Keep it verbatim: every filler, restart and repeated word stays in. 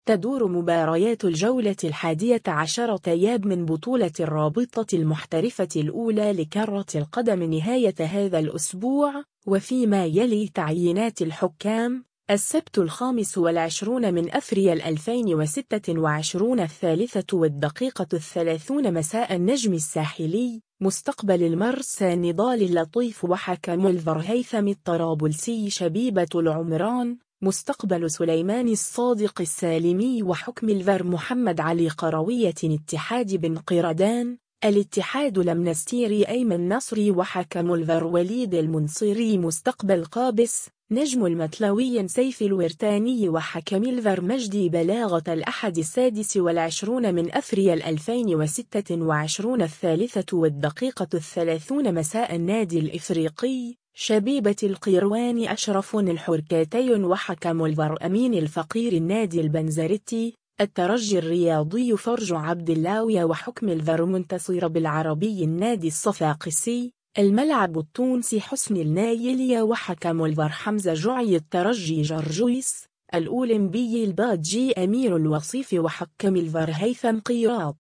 تدور مباريات الجولة الحادية عشرة ياب من بطولة الرابطة المحترفة الأولى لكرة القدم نهاية هذا الأسبوع، وفيما يلي تعيينات الحكام. السبت الخامس والعشرون من أفريل ألفين وستة وعشرين الثالثة والدقيقة الثلاثون مساء النجم الساحلي، مستقبل المرسى نضال اللطيف وحكم الفار هيثم الطرابلسي شبيبة العمران، مستقبل سليمان الصادق السالمي وحكم الفار محمد علي قروية اتحاد بن قردان، الاتحاد لمنستيري أيمن نصري وحكم الفار وليد المنصري، مستقبل قابس نجم المتلوي سيف الورتاني وحكم الفار مجدي بلاغة الأحد السادس والعشرون من أفريل ألفين وستة وعشرين الثالثة والدقيقة الثلاثون مساء النادي الإفريقي شبيبة القيروان أشرف الحركاتي وحكم الفار أمين الفقير النادي البنزرتي، الترجي الرياضي فرج عبد الله وحكم الفار منتصر بالعربي النادي الصفاقسي، الملعب التونسي حسن النايلية وحكم الفار حمزة جعي الترجي جرجويس، الأولمبي البادجي أمير الوصيف وحكم الفار هيثم قيراط.